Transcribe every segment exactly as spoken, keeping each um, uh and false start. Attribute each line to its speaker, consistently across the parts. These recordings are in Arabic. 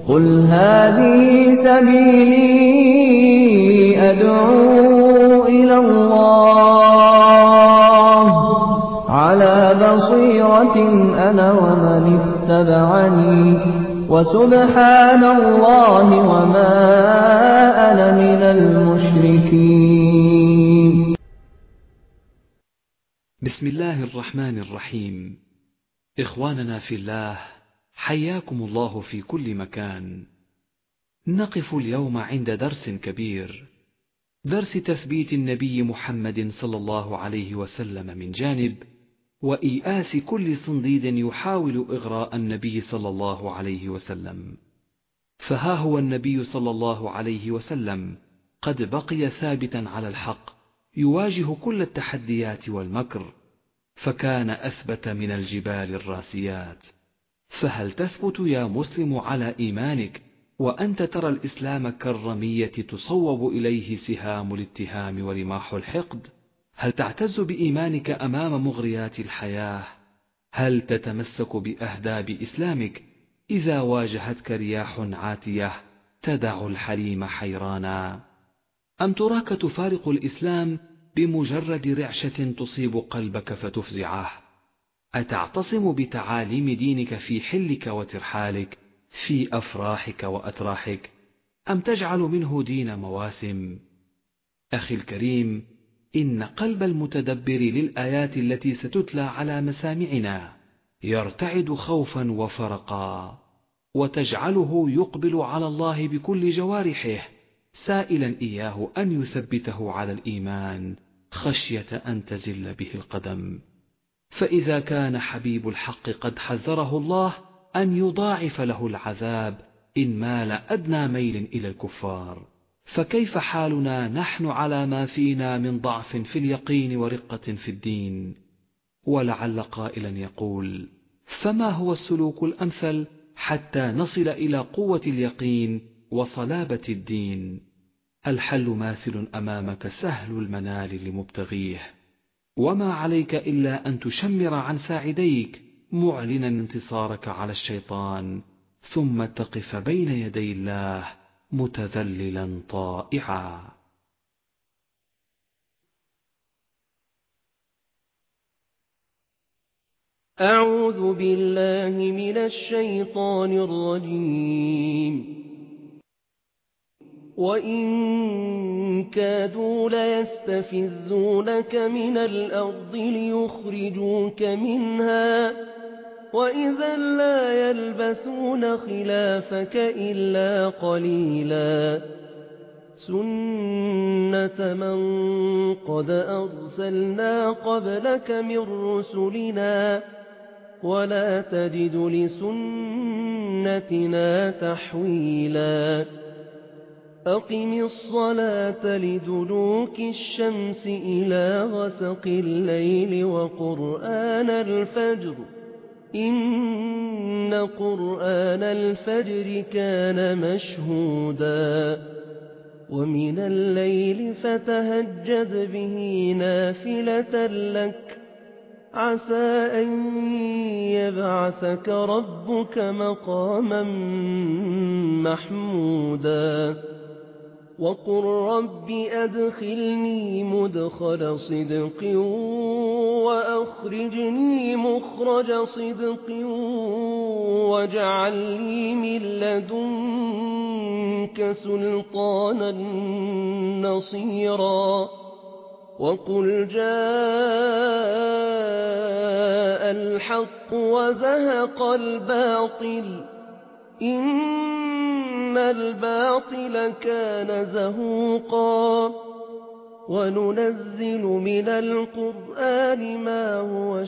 Speaker 1: قل هذه سبيلي أدعو إلى الله على بصيرة أنا ومن اتبعني وسبحان الله وما أنا من المشركين.
Speaker 2: بسم الله الرحمن الرحيم. إخواننا في الله، حياكم الله في كل مكان. نقف اليوم عند درس كبير، درس تثبيت النبي محمد صلى الله عليه وسلم من جانب، وإيئاس كل صنديد يحاول إغراء النبي صلى الله عليه وسلم. فها هو النبي صلى الله عليه وسلم قد بقي ثابتا على الحق، يواجه كل التحديات والمكر، فكان أثبت من الجبال الراسيات. فهل تثبت يا مسلم على إيمانك وأنت ترى الإسلام كالرمية تصوب إليه سهام الاتهام ورماح الحقد؟ هل تعتز بإيمانك أمام مغريات الحياة؟ هل تتمسك بأهداب إسلامك إذا واجهتك رياح عاتية تدع الحليم حيرانا؟ أم تراك تفارق الإسلام بمجرد رعشة تصيب قلبك فتفزعه؟ أتعتصم بتعاليم دينك في حلك وترحالك، في أفراحك وأتراحك، أم تجعل منه دين مواسم؟ أخي الكريم، إن قلب المتدبر للآيات التي ستتلى على مسامعنا يرتعد خوفا وفرقا، وتجعله يقبل على الله بكل جوارحه، سائلا إياه أن يثبته على الإيمان خشية أن تزل به القدم. فإذا كان حبيب الحق قد حذره الله أن يضاعف له العذاب إن مال أدنى ميل إلى الكفار، فكيف حالنا نحن على ما فينا من ضعف في اليقين ورقة في الدين؟ ولعل قائلا يقول: فما هو السلوك الأمثل حتى نصل إلى قوة اليقين وصلابة الدين؟ الحل ماثل أمامك سهل المنال لمبتغيه، وما عليك إلا أن تشمر عن ساعديك معلنا انتصارك على الشيطان، ثم تقف بين يدي الله متذللا طائعا.
Speaker 3: أعوذ بالله من الشيطان الرجيم. وإن كادوا ليستفزونك من الأرض ليخرجوك منها، وإذا لا يلبثون خلافك إلا قليلا. سنة من قد أرسلنا قبلك من رسلنا، ولا تجد لسنتنا تحويلا. أقم الصلاة لدلوك الشمس إلى غسق الليل وقرآن الفجر، إن قرآن الفجر كان مشهودا. ومن الليل فتهجد به نافلة لك، عسى أن يبعثك ربك مقاما محمودا. وقل رب أدخلني مدخل صدق وأخرجني مخرج صدق واجعل لي من لدنك سلطانا نصيرا. وقل جاء الحق وزهق الباطل، إن الباطل كان زهوقا. وننزل من القرآن ما هو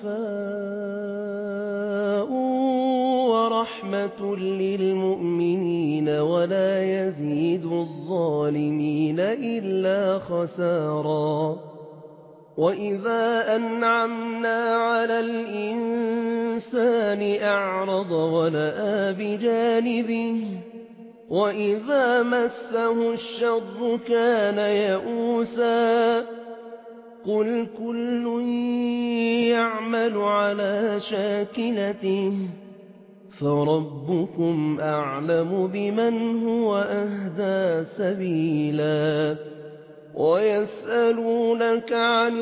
Speaker 3: شفاء ورحمة للمؤمنين ولا يزيد الظالمين إلا خسارا. وإذا أنعمنا على الإنسان أعرض ونأى بجانبه، وإذا مسه الشر كان يئوسا. قل كل يعمل على شاكلته فربكم أعلم بمن هو أهدى سبيلا ويسألونك عن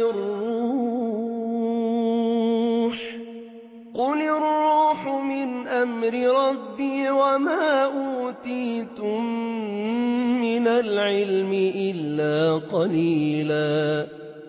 Speaker 3: الروح قل الروح من أمر ربي وما أوتيتم من العلم إلا قليلا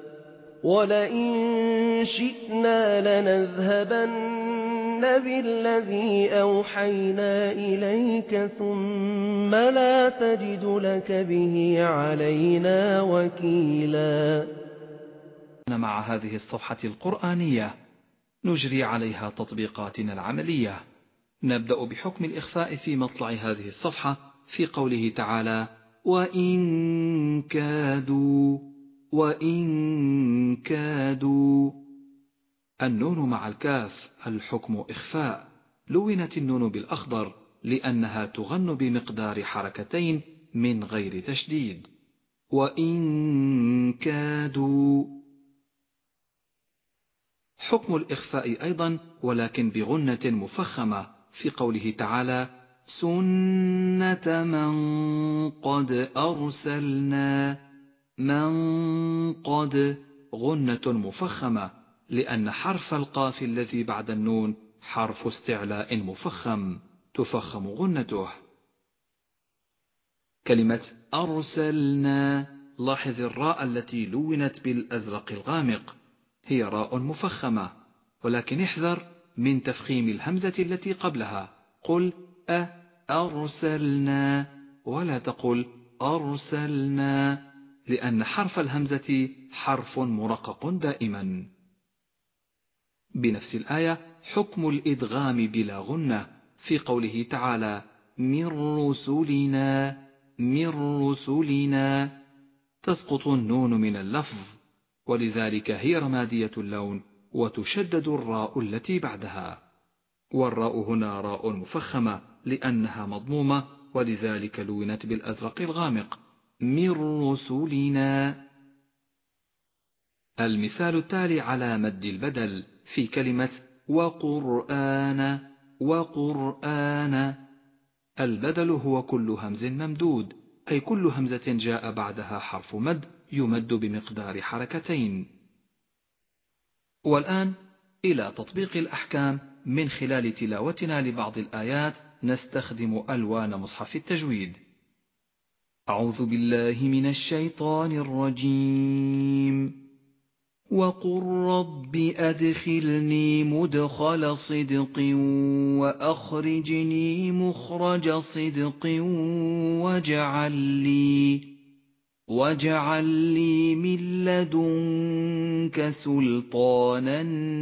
Speaker 3: ولئن شئنا لنذهبن بالذي أوحينا إليك ثم لا تجد لك به علينا وكيلا.
Speaker 2: مع هذه الصفحة القرآنية نجري عليها تطبيقاتنا العملية. نبدأ بحكم الإخفاء في مطلع هذه الصفحة في قوله تعالى: وإن كادوا وإن كادوا. النون مع الكاف الحكم إخفاء، لونت النون بالأخضر لأنها تغن بمقدار حركتين من غير تشديد. وإن كادوا. حكم الإخفاء أيضا ولكن بغنة مفخمة في قوله تعالى: سنة من قد أرسلنا. من قد غنة مفخمة لأن حرف القاف الذي بعد النون حرف استعلاء مفخم تفخم غنته. كلمة أرسلنا، لاحظ الراء التي لونت بالأزرق الغامق، هي راء مفخمة، ولكن احذر من تفخيم الهمزة التي قبلها. قل أ أرسلنا ولا تقل أرسلنا، لأن حرف الهمزة حرف مرقق دائما. بنفس الآية حكم الإدغام بلا غنة في قوله تعالى: من رسلنا. من رسلنا تسقط النون من اللفظ، ولذلك هي رمادية اللون وتشدد الراء التي بعدها، والراء هنا راء مفخمة لأنها مضمومة، ولذلك لونت بالأزرق الغامق. من رسلنا. المثال التالي على مد البدل في كلمة وقرآن. وقرآن البدل هو كل همز ممدود، أي كل همزة جاء بعدها حرف مد يمد بمقدار حركتين. والآن إلى تطبيق الأحكام من خلال تلاوتنا لبعض الآيات نستخدم ألوان مصحف التجويد. أعوذ بالله من الشيطان الرجيم. وقل رب أدخلني مدخل صدق وأخرجني مخرج صدق واجعل لي واجعل لي من لدنك سلطانا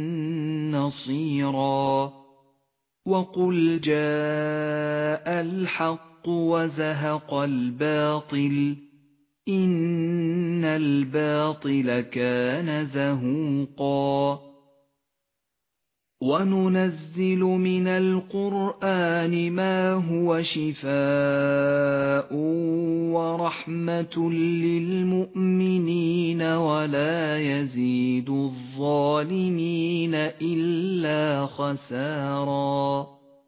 Speaker 2: نصيرا. وقل جاء الحق وزهق الباطل إن الباطل كان زهوقا. وننزل من القرآن ما هو شفاء ورحمة للمؤمنين ولا يزيد الظالمين إلا خسارا.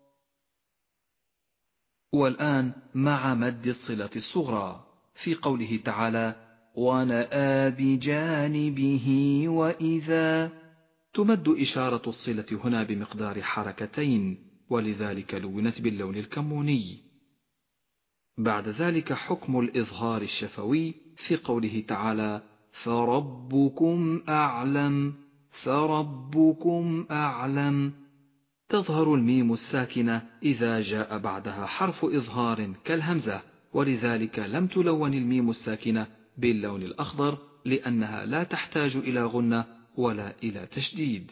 Speaker 2: والآن مع مد الصلة الصغرى في قوله تعالى: ونأى بجانبه وإذا. تمد إشارة الصلة هنا بمقدار حركتين، ولذلك لونت باللون الكموني. بعد ذلك حكم الإظهار الشفوي في قوله تعالى: فربكم أعلم. فربكم أعلم. تظهر الميم الساكنة إذا جاء بعدها حرف إظهار كالهمزة، ولذلك لم تلون الميم الساكنة باللون الأخضر لأنها لا تحتاج إلى غنة ولا إلى تشديد.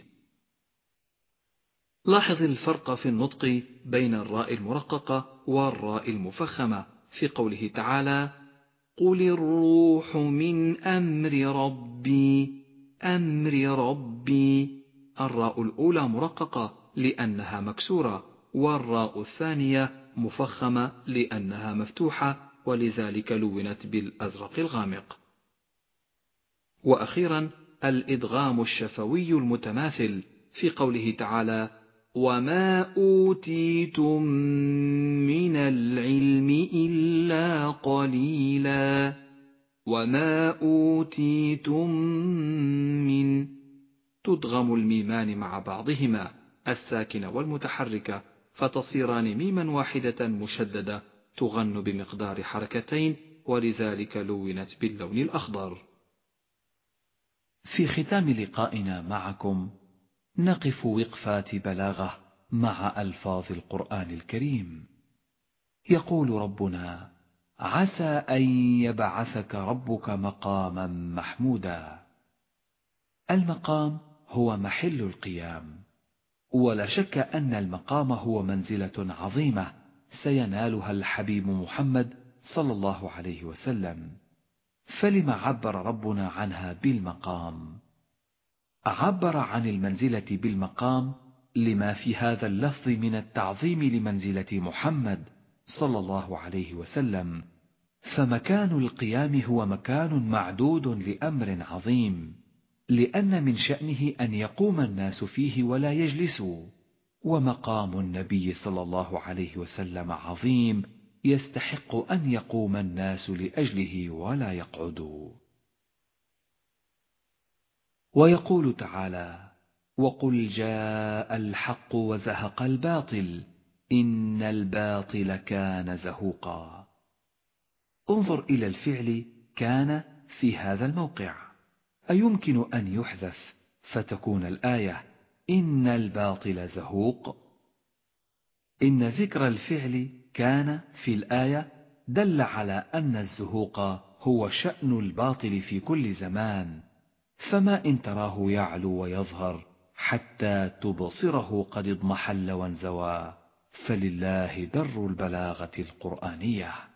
Speaker 2: لاحظ الفرق في النطق بين الراء المرققة والراء المفخمة في قوله تعالى: قل الروح من أمر ربي. أمر ربي. الراء الأولى مرققة لأنها مكسورة، والراء الثانية مفخمة لأنها مفتوحة، ولذلك لونت بالأزرق الغامق. وأخيرا الإدغام الشفوي المتماثل في قوله تعالى: وما أوتيتم من العلم إلا قليلا وما أوتيتم من تدغم الميمان مع بعضهما الساكنة والمتحركة فتصيران ميما واحدة مشددة تغن بمقدار حركتين، ولذلك لونت باللون الأخضر.
Speaker 4: في ختام لقائنا معكم نقف وقفات بلاغة مع ألفاظ القرآن الكريم. يقول ربنا: عسى أن يبعثك ربك مقاما محمودا. المقام هو محل القيام، ولا شك أن المقام هو منزلة عظيمة سينالها الحبيب محمد صلى الله عليه وسلم. فلم عبر ربنا عنها بالمقام؟ عبر عن المنزلة بالمقام لما في هذا اللفظ من التعظيم لمنزلة محمد صلى الله عليه وسلم، فمكان القيام هو مكان معدود لأمر عظيم، لأن من شأنه أن يقوم الناس فيه ولا يجلسوا، ومقام النبي صلى الله عليه وسلم عظيم يستحق أن يقوم الناس لأجله ولا يقعدوا. ويقول تعالى: وقل جاء الحق وزهق الباطل إن الباطل كان زهوقا. انظر إلى الفعل كان في هذا الموقع، أيمكن أن يحذف فتكون الآية إن الباطل زهوق؟ إن ذكر الفعل كان في الآية دل على أن الزهوق هو شأن الباطل في كل زمان، فما إن تراه يعلو ويظهر حتى تبصره قد اضمحل وانزوى، فلله در البلاغة القرآنية.